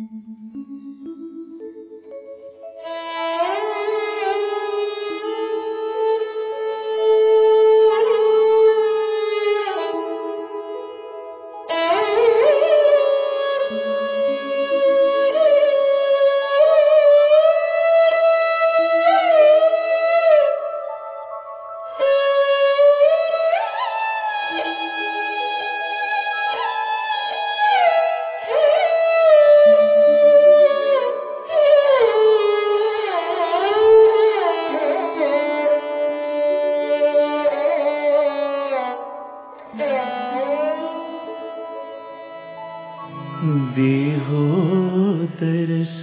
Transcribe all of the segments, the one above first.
देहो तरस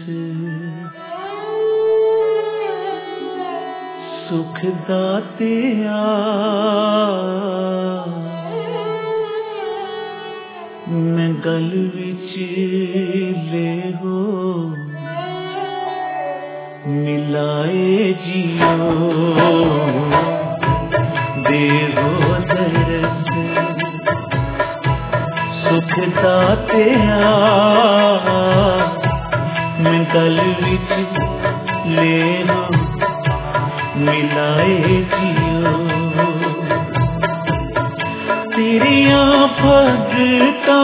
सुख दाते मैं गल विच लेहो मिलाए जियो देहो तरस सुख दाते मैं गल विच लेहो मिलाए जियो तेरिया भगता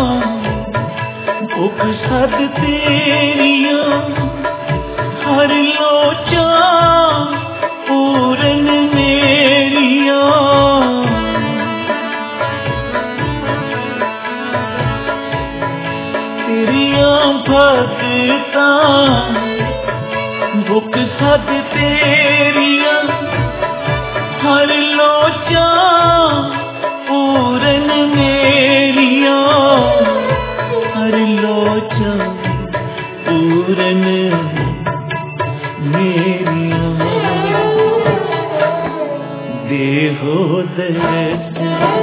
भुख सद तेरिया हर लोचा पूरन मेरिया तेरिया भगता भुख सद तेरिया हर लोचा पूरन मेरिया हर लोचा पूरन मेरिया देहो दर्द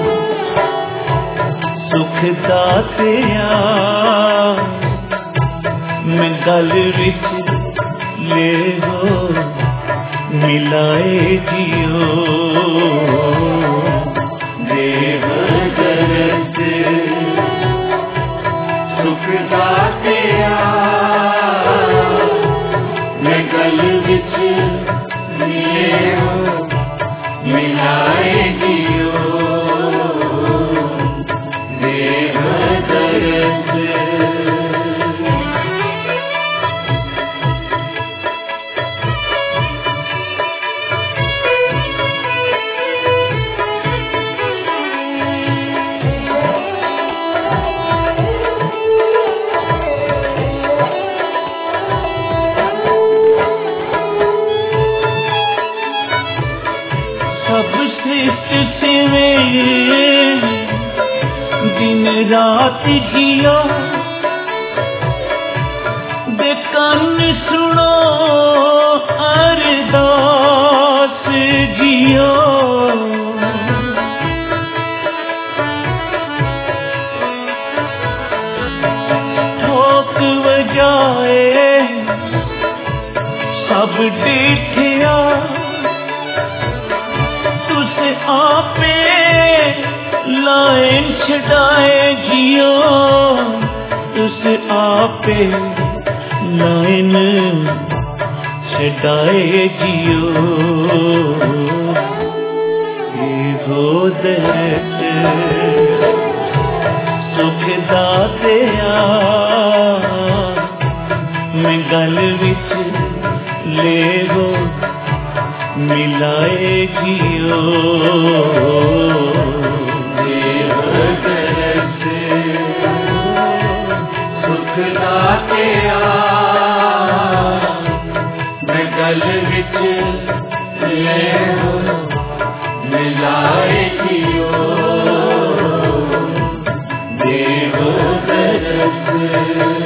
सुख दाते मैं गल विच लेहो मिलाए जियो देहो दर्द सुख दाते मैं गल विच लेहो मिलाए जियो देहो दर्द दिन रात जियो दे कन सुनो अरदास जियो ठोक वजाए सब डिठिया तुस आपे लाइन छड़ाए जियो तुस आपे लाइन छड़ाए जियो देहो दर्द सुख दाते मैं गल विच लेहो मिलाए जियो सुख दाते मैं गल विच लेहो मिलाए जियो देहो दर्द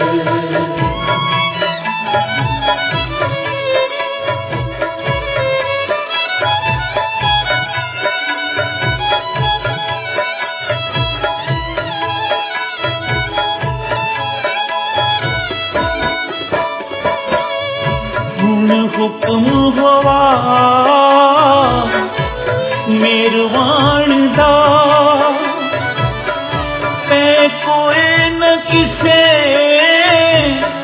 हुक्म होवा मेरवान दा मैं कोई न किसे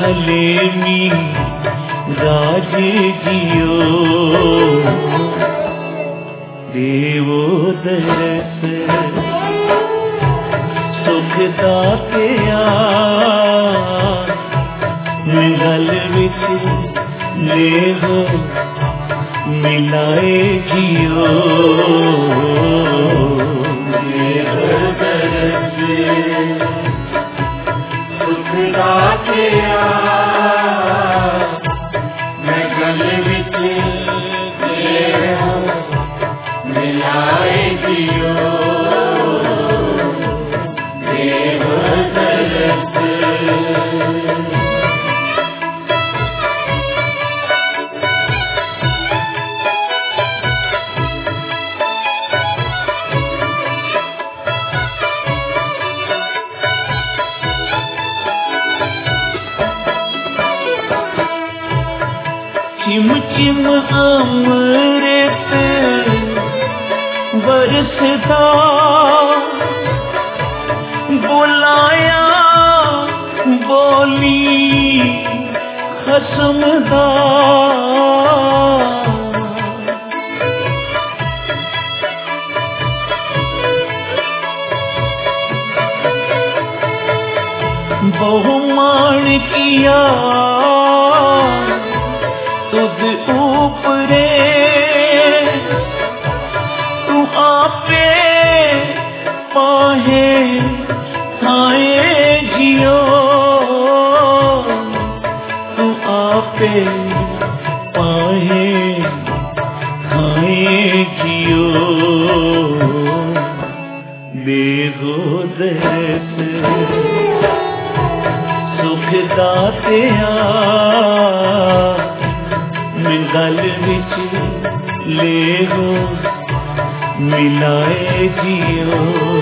भले मी राज जियो देवो दरस सुख दाते गल विच लेहो मिलाए जियो देवो दरस सुख दाते गल विच लेहो मिलाए जियो देवो दरस चिम चिम अमृत बरसदा बुलाया बोली खसमदा बहुमान किया तुझ ऊपरे तू आपे पाहे थाए जियो तू आपे पाहे थाए जियो देगो दरस सुख दाते गल विच लेहो मिलाए जियो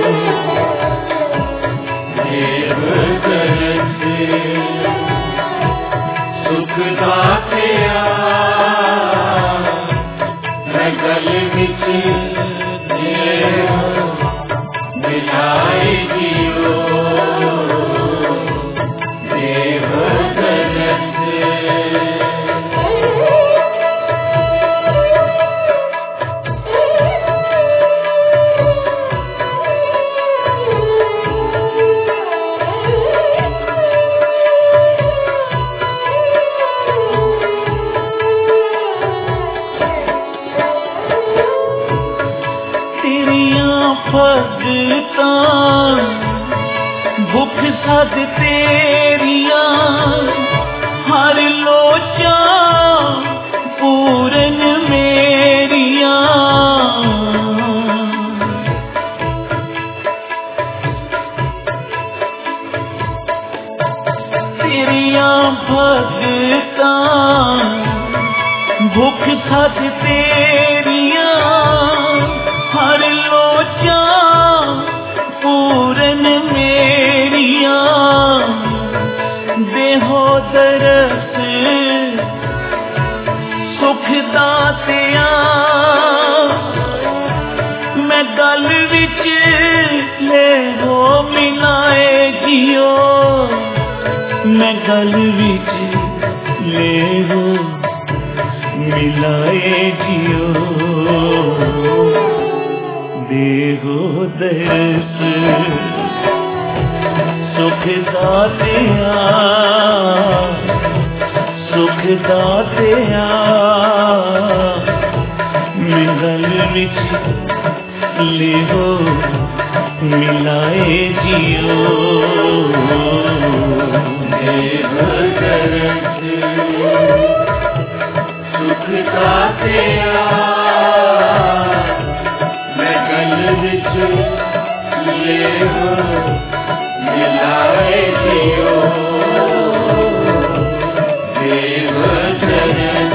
देवो दरस सुख दाते गल विच लेहो मिलाए जियो देवो दरस भगतां भुख सद तेरिया हर लोचा पूरन मेरिया तेरिया भगतां भुख सद तेरिया हर लोचा पूरन मेरिया देहो दरस सुख दातिया मैं गल विच लेहो मिलाए जियो मैं गल विच लेहो मिलाए जियो देगो दरस सुख दाते गल विच लेहो मिलाए जियो देगो दरस सुख दाते गल विच लेहो मिलाए जियो देवो दरस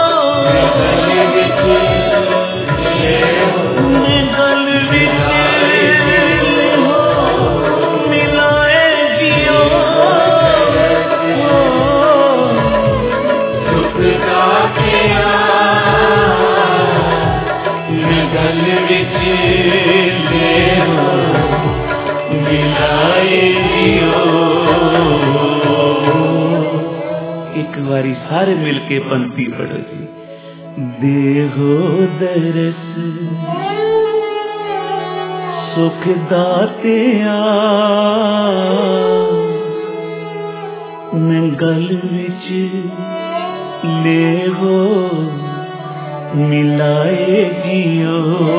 सारे मिलके पंक्ति पढ़ो जी। देहो दरस सुख दातिया मैं गल विच लेहो मिलाए जियो।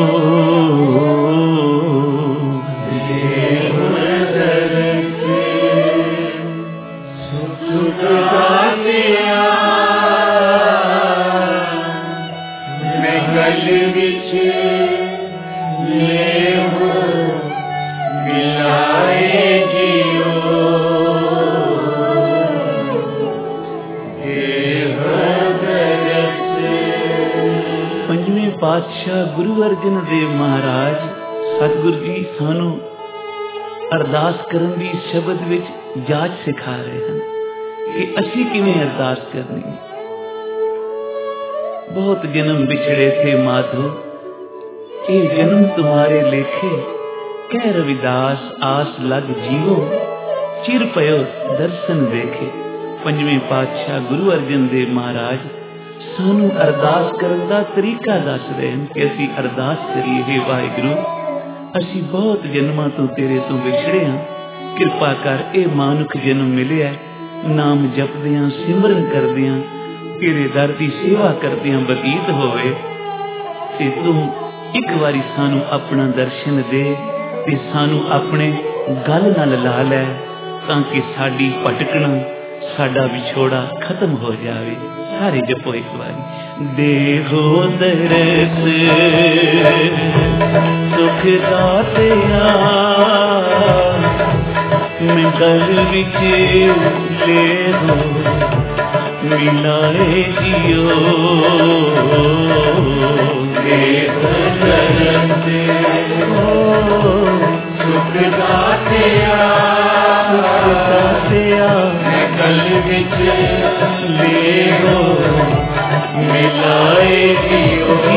देहो दरस सुख दातिया मैं गल विच लेहो मिलाए जियो। पंजवें पातशाह गुरु अर्जन देव महाराज सतगुरु जी सानू अरदास करन दी शब्द विच जाच सिखा रहे हैं कि असी किवें अरदास करनी है। बहुत जन्म बिछड़े थे माधो ये जन्म तुम्हारे लेखे, कह रविदास आस लग जीवो चिर पयो दर्शन देखे। पंजवें पातशाह गुरु अर्जन देव महाराज सानू अरदास करन दा तरीका दस रहे हैं कि असी अरदास करिए, हे वाहिगुरु असी बहुत जन्मां तो तेरे तो विछड़े हाँ, कृपा कर ए मानुख जन्म मिलिया नाम जपदियां सिमरन करदियां तेरे दर दी सेवा करदियां बतीत होवे ते तू एक बारी सानू अपना दर्शन दे ते सानू अपने गल नाल ला लै ताकि साडी भटकना साडा विछोड़ा खत्म हो जावे। सारे जपो एक बारी। देहो दरस सुख दातिया मैं गल विच लेहो मिलाए जियो। देहो दरस सुख दातिया मैं गल विच लेहो मिलाए जियो।